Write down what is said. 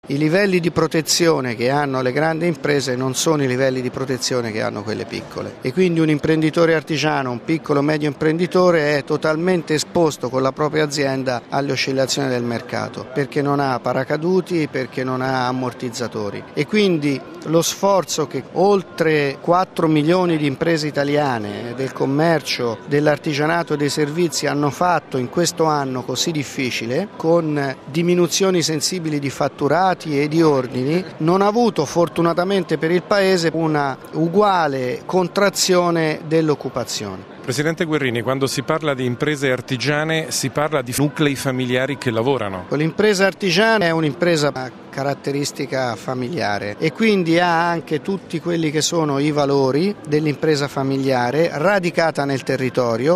I livelli di protezione che hanno le grandi imprese non sono i livelli di protezione che hanno quelle piccole e quindi un imprenditore artigiano, un piccolo medio imprenditore è totalmente esposto con la propria azienda alle oscillazioni del mercato perché non ha paracaduti, perché non ha ammortizzatori e quindi lo sforzo che oltre 4 milioni di imprese italiane del commercio, dell'artigianato e dei servizi hanno fatto in questo anno così difficile con diminuzioni sensibili di fatturati e di ordini non ha avuto fortunatamente per il Paese una uguale contrazione dell'occupazione. Presidente Guerrini, quando si parla di imprese artigiane si parla di nuclei familiari che lavorano. L'impresa artigiana è un'impresa a caratteristica familiare e quindi ha anche tutti quelli che sono i valori dell'impresa familiare radicata nel territorio